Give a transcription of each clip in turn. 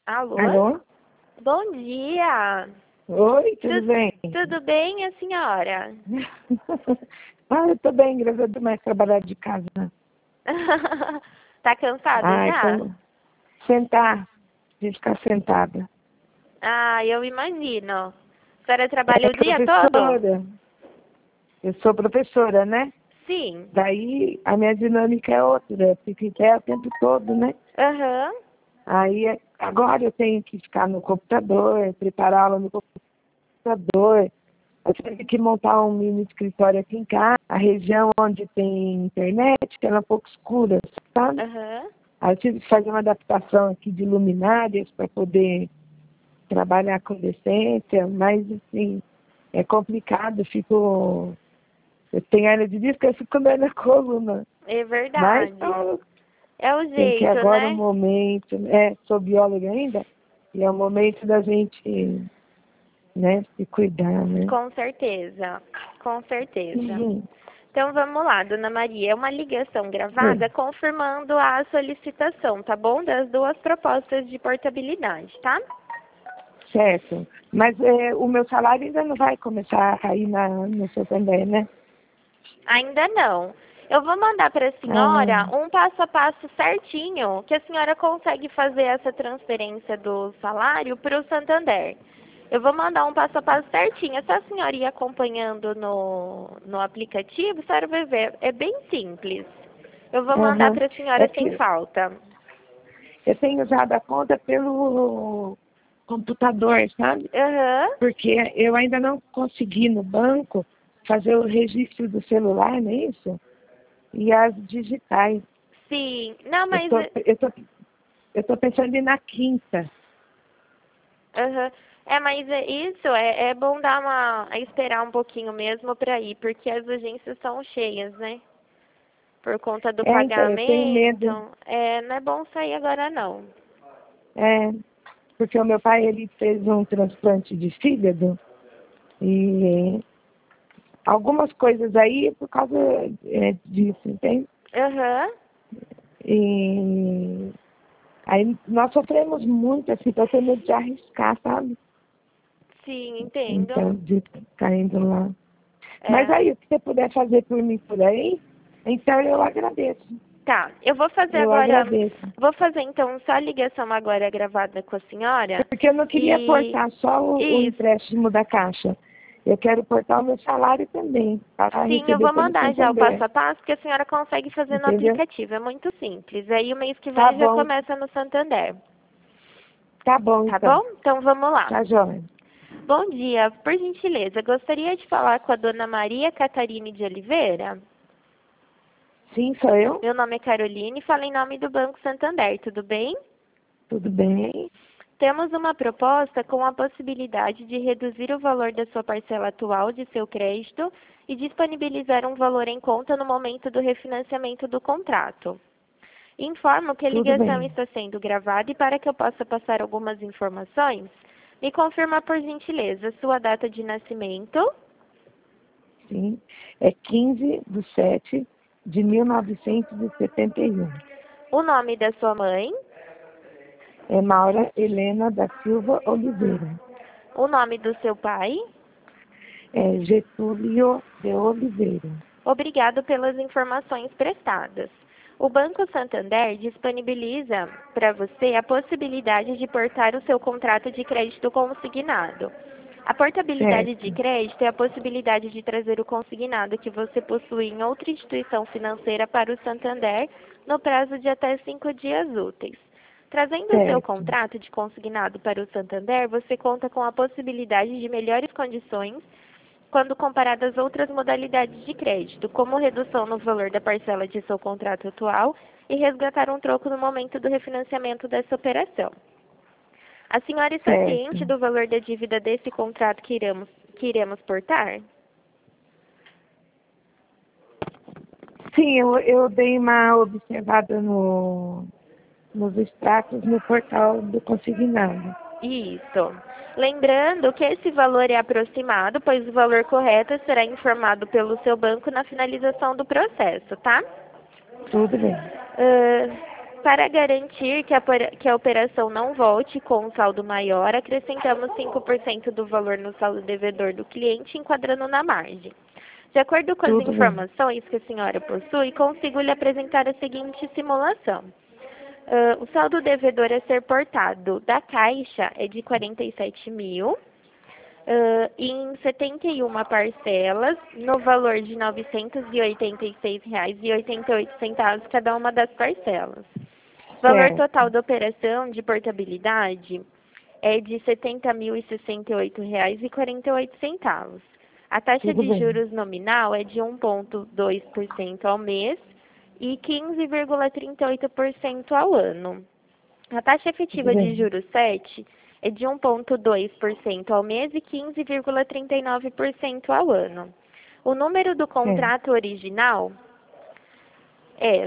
Alô? Alô? Bom dia. Oi, tudo bem? Tudo bem, a senhora? Eu tô bem, graças a Deus, mas trabalhar de casa. Tá cansada Ai, já? sentar, de ficar sentada. Ah, eu imagino. A senhora trabalha o dia todo? Professora, eu sou professora, né? Sim. Daí a minha dinâmica é outra, eu fico em pé o tempo todo, né? Aham. Aí agora eu tenho que ficar no computador, preparar aula no computador. Eu tive que montar um mini escritório aqui em casa. A região onde tem internet, que ela é um pouco escura, sabe? Aham. Aí eu tive que fazer uma adaptação aqui de luminárias para poder trabalhar com decência, mas assim, é complicado, eu tenho área de disco, eu fico com dor na coluna. É Mas verdade. É o tem que jeito, agora um né? momento, sou bióloga ainda, e é o momento da gente, né, se cuidar, né? Com certeza. Com certeza. Uhum. Então vamos lá, dona Maria. É uma ligação gravada Sim, confirmando a solicitação, tá bom? Das duas propostas de portabilidade, tá? certo. Mas o meu salário ainda não vai começar a cair no Santander, né? Ainda não. Eu vou mandar para a Ah, senhora um passo a passo certinho que a senhora consegue fazer essa transferência do salário para o Santander. Eu vou mandar um passo a passo certinho. Se a senhora ir acompanhando no aplicativo, a senhora vai ver. É bem simples. Eu vou mandar aham. para a É senhora sem que falta. eu tenho usado a conta pelo computador, sabe? Aham. Porque eu ainda não consegui no banco fazer o registro do celular, não é isso? E as digitais. Sim. Não, Eu mas tô, eu tô, eu tô pensando em ir na quinta. aham. Mas isso é bom dar esperar um pouquinho mesmo para ir, porque as agências são cheias, né? Por conta do Então, eu tenho pagamento. medo. Não é bom sair agora não. É, porque o meu pai ele fez um transplante de fígado e algumas coisas aí por causa disso, entende? Aham. E aí nós sofremos muito, assim, tô tendo medo de arriscar, sabe? Sim, entendo. Então, de ficar indo lá. Mas É. aí, o que você puder fazer por mim por aí, então eu agradeço. Tá, eu vou fazer Eu agora. agradeço. Vou fazer então só a ligação agora gravada com a senhora. Porque eu não queria E portar só o isso. empréstimo da Caixa. Eu quero portar o meu salário também, para Sim, eu receber vou pelo mandar já o passo Santander. a passo que a senhora consegue fazer no Entendeu? aplicativo. É muito simples. Aí o mês que Tá vem já bom, começa no Santander. tá bom Tá então. bom? Então vamos lá. Tá joia. Bom dia, por gentileza, gostaria de falar com a dona Maria Catarine de Oliveira. Sim, sou eu? Meu nome é Caroline e falo em nome do Banco Santander, tudo bem? Tudo bem? Temos uma proposta com a possibilidade de reduzir o valor da sua parcela atual de seu crédito e disponibilizar um valor em conta no momento do refinanciamento do contrato. Informo que a Tudo ligação bem. está sendo gravada e para que eu possa passar algumas informações, me confirma por gentileza sua data de nascimento. Sim. É 15/7/1971. O nome da sua mãe, É Maura Helena da Silva Oliveira. o nome do seu pai. É Getúlio de Oliveira. Obrigado pelas informações prestadas. O Banco Santander disponibiliza para você a possibilidade de portar o seu contrato de crédito consignado. A portabilidade de Certo. crédito é a possibilidade de trazer o consignado que você possui em outra instituição financeira para o Santander no prazo de até 5 dias úteis. Trazendo o seu Certo. contrato de consignado para o Santander, você conta com a possibilidade de melhores condições quando comparado às outras modalidades de crédito, como redução no valor da parcela de seu contrato atual e resgatar um troco no momento do refinanciamento dessa operação. A senhora está Certo. ciente do valor da dívida desse contrato que iremos portar? Sim, eu dei uma observada nos extratos no portal do consignado. Isso. Lembrando que esse valor é aproximado, pois o valor correto será informado pelo seu banco na finalização do processo, tá? Tudo bem. Ah, Para garantir que a operação não volte com um saldo maior, acrescentamos 5% do valor no saldo devedor do cliente, enquadrando na margem. De acordo com as Tudo bem. informações que a senhora possui, consigo lhe apresentar a seguinte simulação. O saldo devedor a ser portado da Caixa é de 47 mil, em 71 parcelas, no valor de R$ 986,88 cada uma das parcelas. O valor Certo. total da operação de portabilidade é de R$ 70.068,48. A taxa Tudo de bem. juros nominal é de 1,2% ao mês e 15,38% ao ano. A taxa efetiva Tudo de bem. juros 7 é de 1,2% ao mês e 15,39% ao ano. O número do contrato original é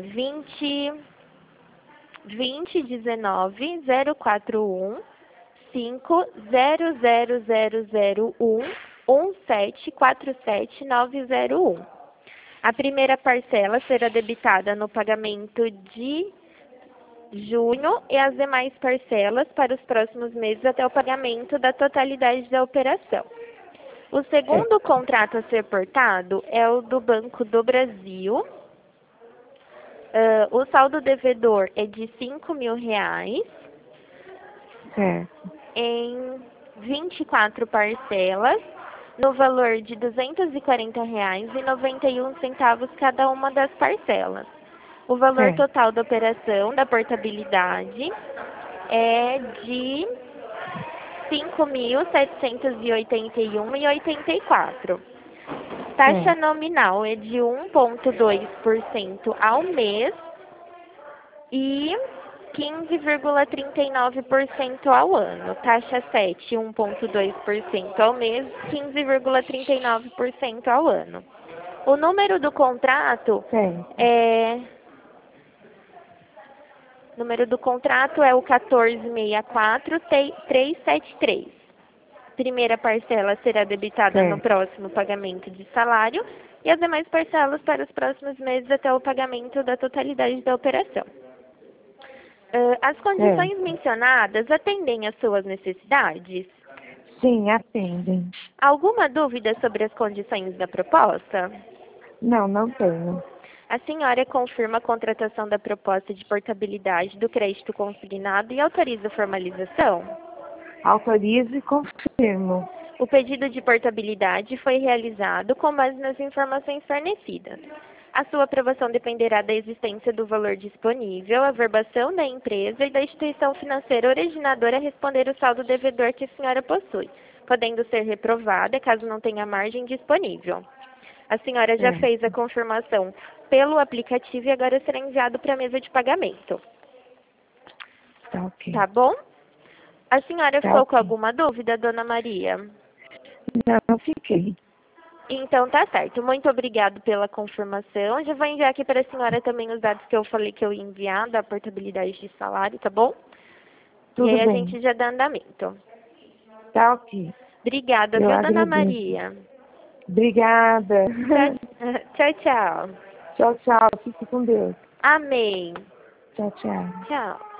2019 041 5000001 1747901. A primeira parcela será debitada no pagamento de junho e as demais parcelas para os próximos meses até o pagamento da totalidade da operação. O segundo contrato a ser portado é o do Banco do Brasil. O saldo devedor é de R$ 5.000 Certo. em 24 parcelas, no valor de R$ 240,91 cada uma das parcelas. O valor Certo. total da operação da portabilidade é de R$ 5.781,84. Taxa nominal é de 1,2% ao mês e 15,39% ao ano. Taxa 7, 1,2% ao mês, 15,39% ao ano. O número do contrato é o 1464373. Primeira parcela será debitada no próximo pagamento de salário e as demais parcelas para os próximos meses até o pagamento da totalidade da operação. As condições mencionadas atendem às suas necessidades? Sim, atendem. Alguma dúvida sobre as condições da proposta? Não tenho. A senhora confirma a contratação da proposta de portabilidade do crédito consignado e autoriza a formalização? Autorizo e confirmo. O pedido de portabilidade foi realizado com base nas informações fornecidas. A sua aprovação dependerá da existência do valor disponível, a verbação da empresa e da instituição financeira originadora a responder o saldo devedor que a senhora possui, podendo ser reprovada caso não tenha margem disponível. A senhora já fez a confirmação pelo aplicativo e agora será enviado para a mesa de pagamento. Tá ok. Tá bom? A senhora ficou com alguma dúvida, dona Maria? Não fiquei. Então tá certo. Muito obrigado pela confirmação. Já vou enviar aqui para a senhora também os dados que eu falei que eu ia enviar da portabilidade de salário, tá bom? Tudo e aí bem. a gente já dá andamento. Tá ok. Obrigada, Eu viu, dona agradeço. Maria? Obrigada. Tchau, tchau. Tchau, tchau. Fique com Deus. Amém. Tchau, tchau. Tchau.